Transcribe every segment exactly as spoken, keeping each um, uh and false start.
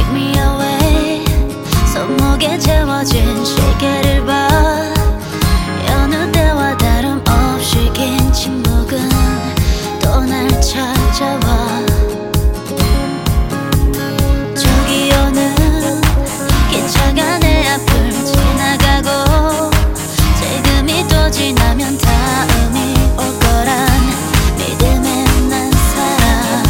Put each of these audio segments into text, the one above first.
me away. 손목에 채워진 시계를 봐. 여느 때와 다름없이 긴 침묵은 또 날 찾아와. 저기 오는 기차가 내 앞을 지나가고 지금이 또 지나면 다음이 올 거란 믿음에 난 살아.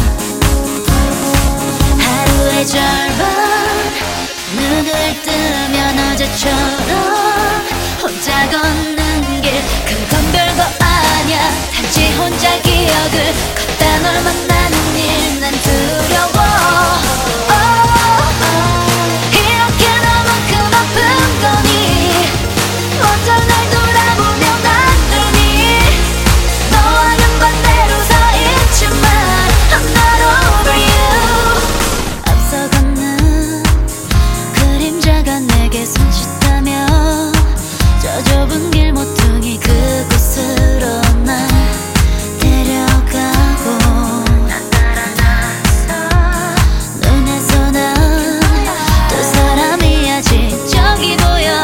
하루의 절반 눈을 뜨면 어제처럼 혼자 걷는 길. 그건 별거 아냐. 단지 혼자 기억을 걷다 널 만나는 일. 난 두려워. 이렇게 너만큼 아픈 거니. 먼저 날 돌아보면 안 되니. 너와는 반대로 서 있지만 I'm not over you. 앞서 걷는 그림자가 내게 손짓하며 저 좁은 길 모퉁이 그곳으로 날 데려가고. 난 따라 나서 눈에서 난 두 사람이 아직 저기 보여.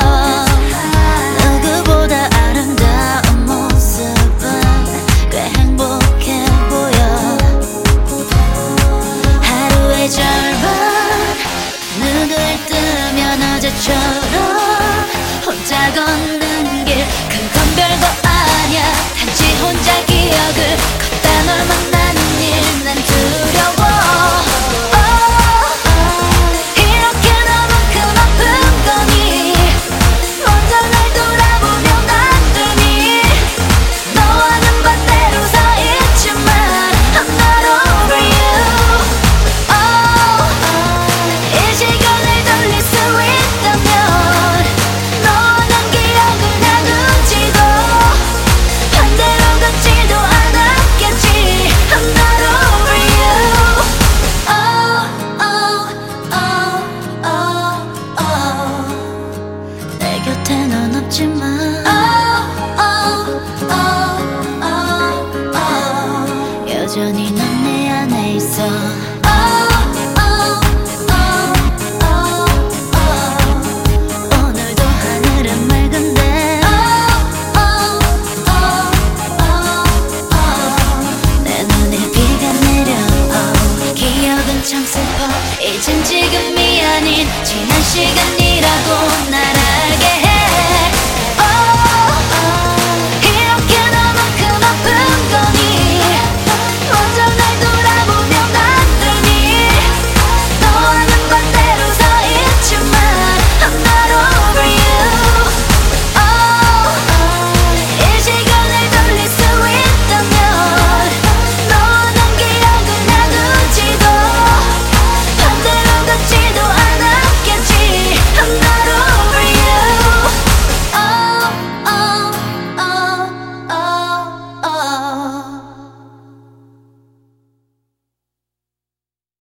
누구보다 아름다운 모습은 꽤 행복해 보여. 하루의 절반 눈을 뜨면 어제처럼 혼자 걷는 길. 그건 별거 아냐. 단지 혼자 기억을 걷다 널 만나는 일. 난 두려워. 이렇게 너만큼 아픈 거니. 먼저 날 돌아보면 안 되니. 너와는 반대로 서 있지만 I'm not over you. 이 시간을 돌릴 수 있다면 너와 난 기억을 나누지도 반대로 걷지도 않았겠지. I'm not over you. Oh, oh, oh, oh, oh. 내 곁에 넌 없지만 oh, oh, oh, oh, oh. 여전히 넌 내 안에 있어. Oh, oh, oh, oh, oh. 오늘도 하늘은 맑은데 oh, oh, oh, oh, oh. 내 눈에 비가 내려 oh. 기억은 참 슬퍼. 이젠 지금이 아닌 지난 시간이라고 날